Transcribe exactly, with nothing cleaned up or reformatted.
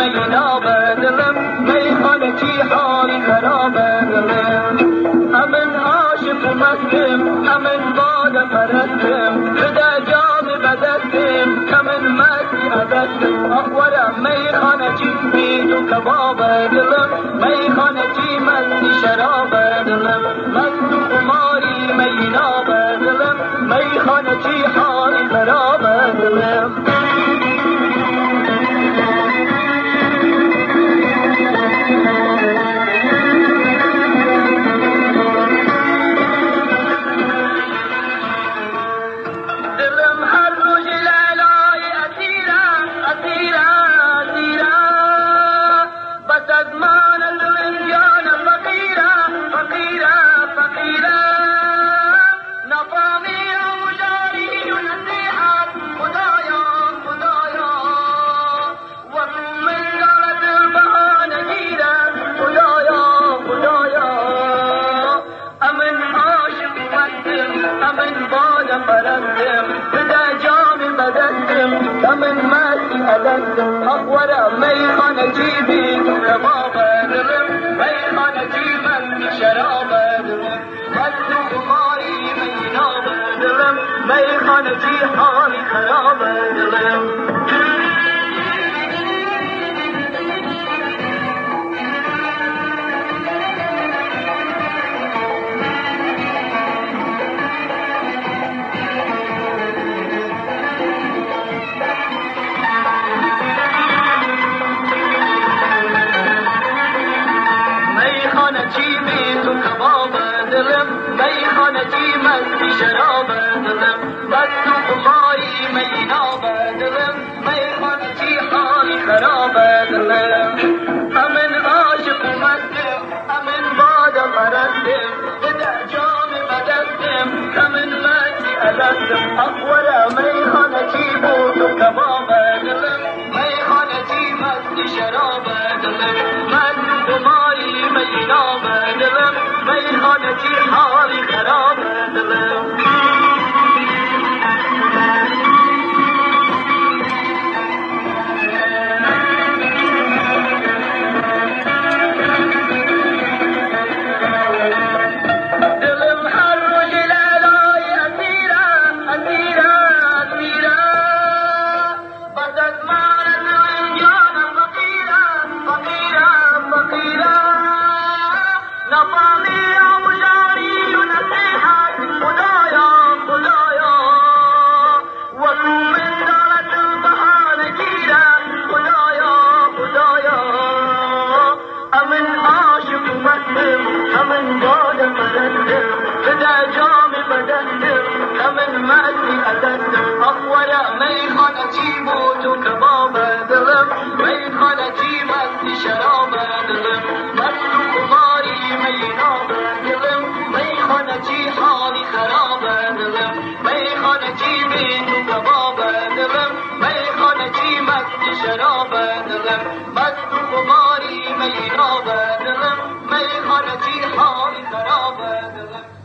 مینا بدلم میخانه چی حالی خراب دلم همین عاشق مستم همین باد پرستم بده جام بدستم همین مستی عدستم اخورم میخانه چی بید و کباب دلم میخانه چی مستی شراب دلم مست و خماری مینا بدلم میخانه چی حالی خراب دلم اخورا میخانه جی بید و کباب دلم میخانه جی من شراب دلم مست و خماری مینا دلم میخانه جی حالی خراب دلم میخانه چی مستی شراب دلم مست و خماری مینا دلم میخانه چی حالی خراب دلم همین عاشق مستم همین باد پرستم بده جام بدستم همین مستی عدستم اخورا میخانه چی بود و کباب دلم میخانه چی مستی شراب دلم مست و خماری مینا دلم میخانه چی حالی خراب دلم دلم هر روز لیلای اسیره اسیره اسیره بس از من جانم فقیره فقیره فقیره نفهمی همین باد پرستم بده جام بدستم همین مستی عدستم اخورا میخانه چی بود و کباب دلم میخانه چی مستی شراب دلم مست و خماری مینا دلم میخانه چی حالی خراب دلم میخانه چی بید و کباب دلم میخانه چی مستی شراب دلم مست و خماری مینا دلم میخانه چی حالی خراب دلم